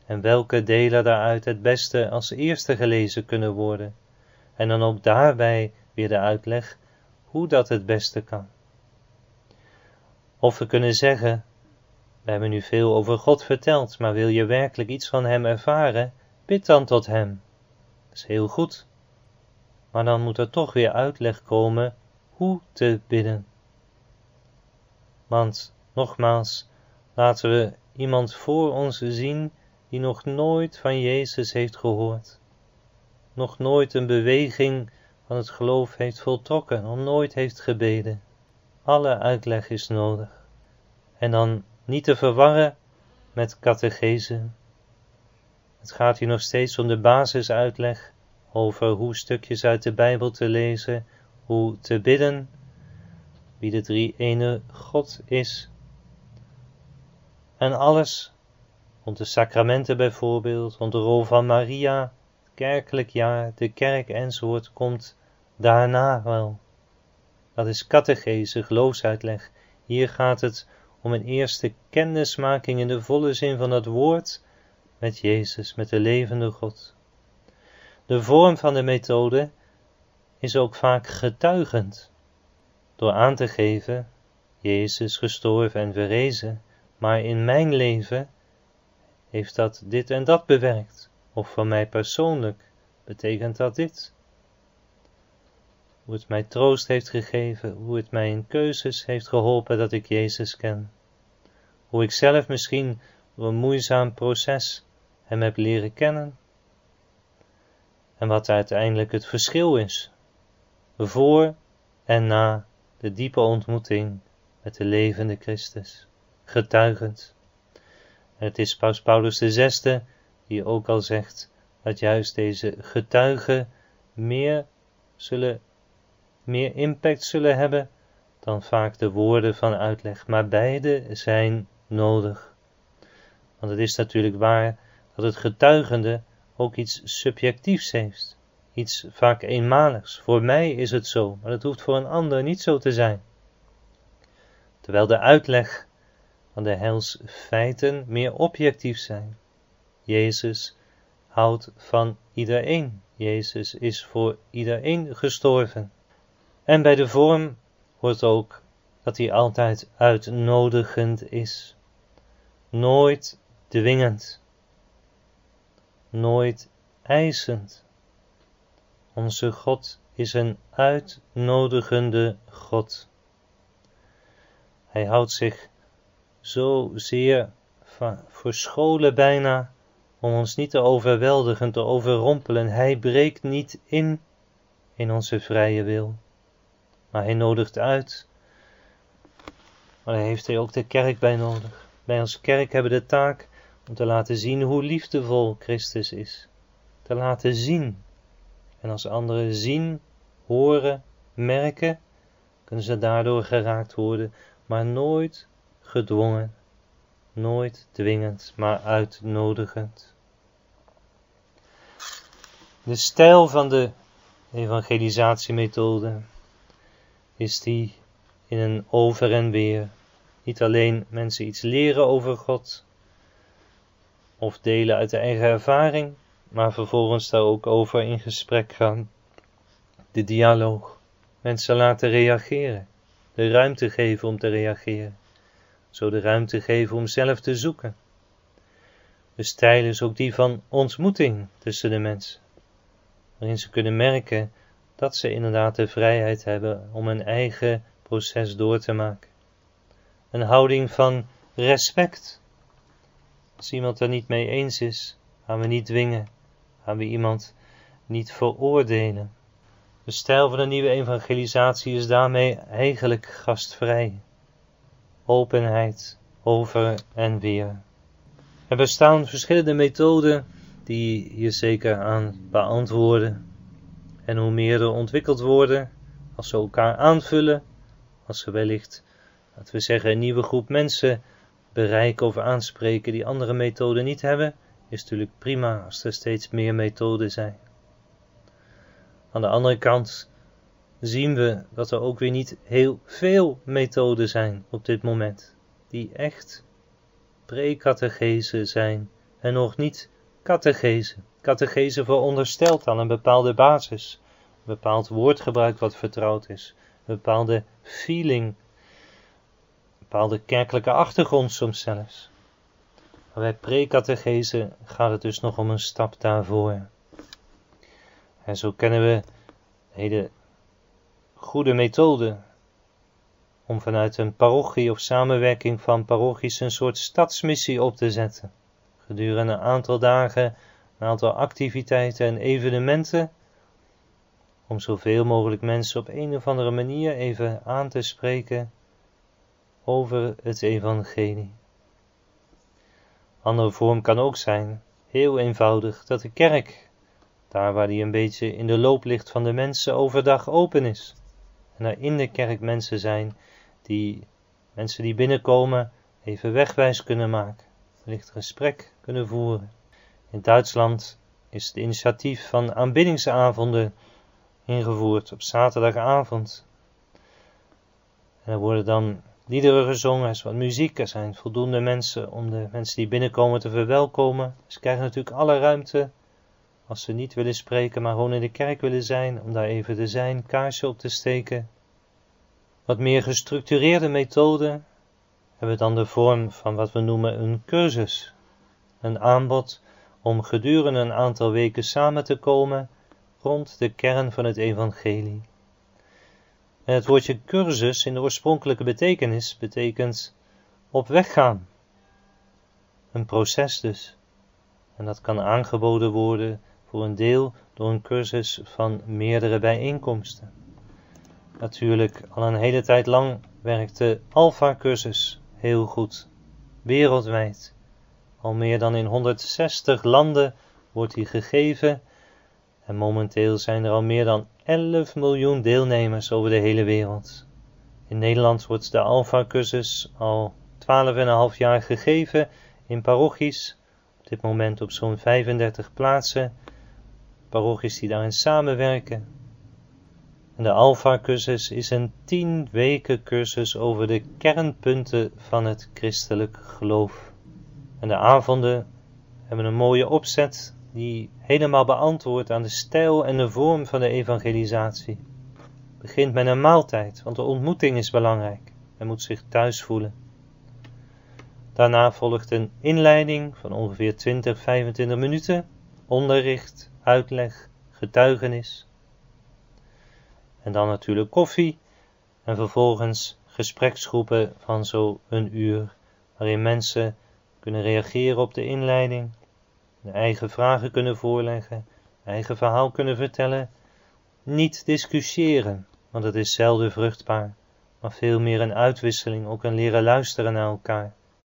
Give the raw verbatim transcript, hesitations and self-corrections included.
En welke delen daaruit het beste als eerste gelezen kunnen worden. En dan ook daarbij weer de uitleg hoe dat het beste kan. Of we kunnen zeggen, we hebben nu veel over God verteld, maar wil je werkelijk iets van Hem ervaren, bid dan tot Hem. Dat is heel goed. Maar dan moet er toch weer uitleg komen hoe te bidden. Want, nogmaals, laten we iemand voor ons zien die nog nooit van Jezus heeft gehoord. Nog nooit een beweging van het geloof heeft voltrokken, nog nooit heeft gebeden. Alle uitleg is nodig. En dan niet te verwarren met catechese. Het gaat hier nog steeds om de basisuitleg over hoe stukjes uit de Bijbel te lezen, hoe te bidden, wie de drie-ene God is. En alles, rond de sacramenten bijvoorbeeld, rond de rol van Maria, het kerkelijk jaar, de kerk enzovoort, komt daarna wel. Dat is catechese, geloofsuitleg. Hier gaat het om een eerste kennismaking in de volle zin van het woord met Jezus, met de levende God. De vorm van de methode is ook vaak getuigend, door aan te geven, Jezus gestorven en verrezen, maar in mijn leven heeft dat dit en dat bewerkt, of voor mij persoonlijk betekent dat dit. Hoe het mij troost heeft gegeven, hoe het mij in keuzes heeft geholpen dat ik Jezus ken. Hoe ik zelf misschien door een moeizaam proces Hem heb leren kennen. En wat uiteindelijk het verschil is, voor en na de diepe ontmoeting met de levende Christus, getuigend. En het is Paus Paulus de zesde die ook al zegt dat juist deze getuigen meer zullen, meer impact zullen hebben dan vaak de woorden van uitleg. Maar beide zijn nodig. Want het is natuurlijk waar dat het getuigende ook iets subjectiefs heeft. Iets vaak eenmaligs. Voor mij is het zo, maar dat hoeft voor een ander niet zo te zijn. Terwijl de uitleg van de heilsfeiten meer objectief zijn. Jezus houdt van iedereen. Jezus is voor iedereen gestorven. En bij de vorm hoort ook dat hij altijd uitnodigend is. Nooit dwingend. Nooit eisend. Onze God is een uitnodigende God. Hij houdt zich zo zeer verscholen bijna om ons niet te overweldigen, te overrompelen. Hij breekt niet in in onze vrije wil, maar hij nodigt uit. Maar daar heeft hij ook de kerk bij nodig. Wij als kerk hebben de taak om te laten zien hoe liefdevol Christus is. Te laten zien. En als anderen zien, horen, merken, kunnen ze daardoor geraakt worden, maar nooit gedwongen, nooit dwingend, maar uitnodigend. De stijl van de evangelisatiemethode is die in een over en weer. Niet alleen mensen iets leren over God, of delen uit de eigen ervaring, maar vervolgens daar ook over in gesprek gaan. De dialoog. Mensen laten reageren. De ruimte geven om te reageren. Zo de ruimte geven om zelf te zoeken. De stijl is ook die van ontmoeting tussen de mensen. Waarin ze kunnen merken dat ze inderdaad de vrijheid hebben om een eigen proces door te maken. Een houding van respect. Als iemand er niet mee eens is, gaan we niet dwingen. Gaan we iemand niet veroordelen. De stijl van de nieuwe evangelisatie is daarmee eigenlijk gastvrij. Openheid, over en weer. Er bestaan verschillende methoden die hier zeker aan beantwoorden. En hoe meer er ontwikkeld worden, als ze elkaar aanvullen, als ze wellicht, laten we zeggen, een nieuwe groep mensen bereiken of aanspreken die andere methoden niet hebben, is natuurlijk prima als er steeds meer methoden zijn. Aan de andere kant zien we dat er ook weer niet heel veel methoden zijn op dit moment, die echt pre-catechese zijn en nog niet catechese. Catechese veronderstelt al een bepaalde basis, een bepaald woordgebruik wat vertrouwd is, een bepaalde feeling, een bepaalde kerkelijke achtergrond soms zelfs. Maar bij pre-catechese gaat het dus nog om een stap daarvoor. En zo kennen we een hele goede methode om vanuit een parochie of samenwerking van parochies een soort stadsmissie op te zetten. Gedurende een aantal dagen, een aantal activiteiten en evenementen, om zoveel mogelijk mensen op een of andere manier even aan te spreken over het evangelie. Andere vorm kan ook zijn, heel eenvoudig, dat de kerk, daar waar die een beetje in de loop ligt van de mensen, overdag open is. En er in de kerk mensen zijn, die mensen die binnenkomen even wegwijs kunnen maken, wellicht gesprek kunnen voeren. In Duitsland is het initiatief van aanbiddingsavonden ingevoerd op zaterdagavond. En er worden dan liederen gezongen, er is wat muziek, er zijn voldoende mensen om de mensen die binnenkomen te verwelkomen. Ze krijgen natuurlijk alle ruimte, als ze niet willen spreken, maar gewoon in de kerk willen zijn, om daar even te zijn, kaarsje op te steken. Wat meer gestructureerde methode hebben we dan de vorm van wat we noemen een cursus. Een aanbod om gedurende een aantal weken samen te komen rond de kern van het evangelie. En het woordje cursus in de oorspronkelijke betekenis betekent op weg gaan. Een proces dus. En dat kan aangeboden worden voor een deel door een cursus van meerdere bijeenkomsten. Natuurlijk, al een hele tijd lang werkt de Alpha-cursus heel goed, wereldwijd. Al meer dan in honderdzestig landen wordt die gegeven en momenteel zijn er al meer dan elf miljoen deelnemers over de hele wereld. In Nederland wordt de Alpha-cursus al twaalf komma vijf jaar gegeven in parochies, op dit moment op zo'n vijfendertig plaatsen, parochies die daarin samenwerken. En de Alpha-cursus is een tien weken cursus over de kernpunten van het christelijk geloof. En de avonden hebben een mooie opzet die helemaal beantwoordt aan de stijl en de vorm van de evangelisatie. Het begint met een maaltijd, want de ontmoeting is belangrijk. Men moet zich thuis voelen. Daarna volgt een inleiding van ongeveer twintig, vijfentwintig minuten, onderricht, uitleg, getuigenis. En dan natuurlijk koffie en vervolgens gespreksgroepen van zo een uur, waarin mensen kunnen reageren op de inleiding, hun eigen vragen kunnen voorleggen, eigen verhaal kunnen vertellen. Niet discussiëren, want dat is zelden vruchtbaar, maar veel meer een uitwisseling, ook een leren luisteren naar elkaar.